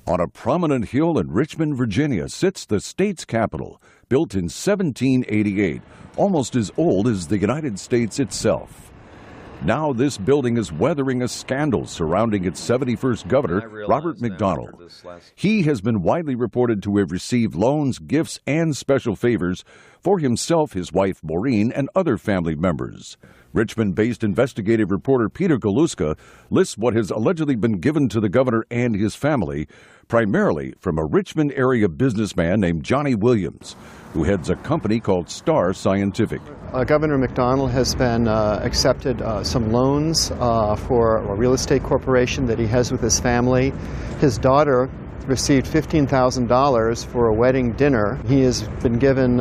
On a prominent hill in Richmond, Virginia, sits the state's capitol, built in 1788, almost as old as the United States itself. Now this building is weathering a scandal surrounding its 71st governor, Robert McDonnell. He has been widely reported to have received loans, gifts, and special favors for himself, his wife Maureen, and other family members. Richmond-based investigative reporter Peter Galuska lists what has allegedly been given to the governor and his family, primarily from a Richmond area businessman named Johnny Williams, who heads a company called Star Scientific. Governor McDonnell has been accepted some loans for a real estate corporation that he has with his family. His daughter received $15,000 for a wedding dinner. He has been given a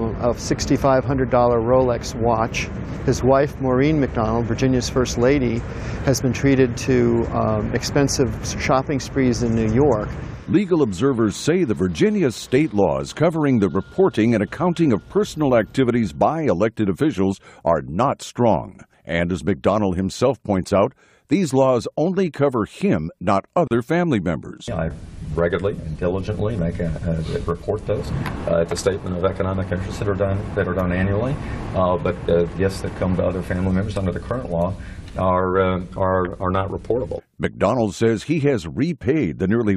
$6,500 Rolex watch. His wife, Maureen McDonnell, Virginia's First Lady, has been treated to expensive shopping sprees in New York. Legal observers say the Virginia state laws covering the reporting and accounting of personal activities by elected officials are not strong. And as McDonnell himself points out, these laws only cover him, not other family members. I regularly and diligently report those at the Statement of Economic Interests that are done annually. But gifts that come to other family members under the current law are not reportable. McDonnell says he has repaid the nearly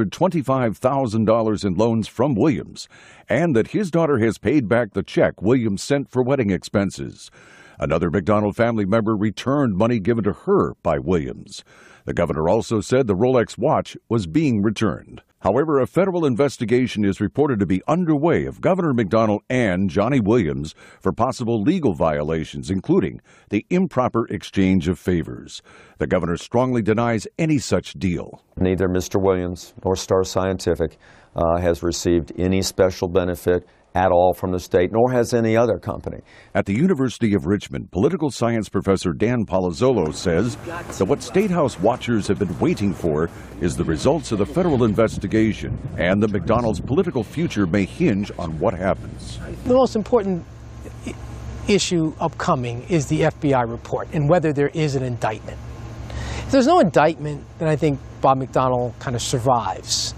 $125,000 in loans from Williams, and that his daughter has paid back the check Williams sent for wedding expenses. Another McDonnell family member returned money given to her by Williams. The governor also said the Rolex watch was being returned. However, a federal investigation is reported to be underway of Governor McDonnell and Johnny Williams for possible legal violations, including the improper exchange of favors. The governor strongly denies any such deal. Neither Mr. Williams nor Star Scientific has received any special benefit at all from the state, nor has any other company. At the University of Richmond, political science professor Dan Palazzolo says that what State House watchers have been waiting for is the results of the federal investigation, and that McDonnell's political future may hinge on what happens. The most important issue upcoming is the FBI report and whether there is an indictment. If there's no indictment, then I think Bob McDonnell kind of survives.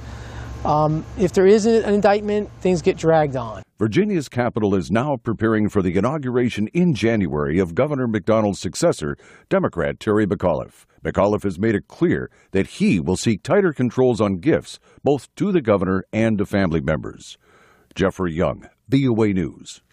If there isn't an indictment, things get dragged on. Virginia's capital is now preparing for the inauguration in January of Governor McDonnell's successor, Democrat Terry McAuliffe. McAuliffe has made it clear that he will seek tighter controls on gifts, both to the governor and to family members. Jeffrey Young, VOA News.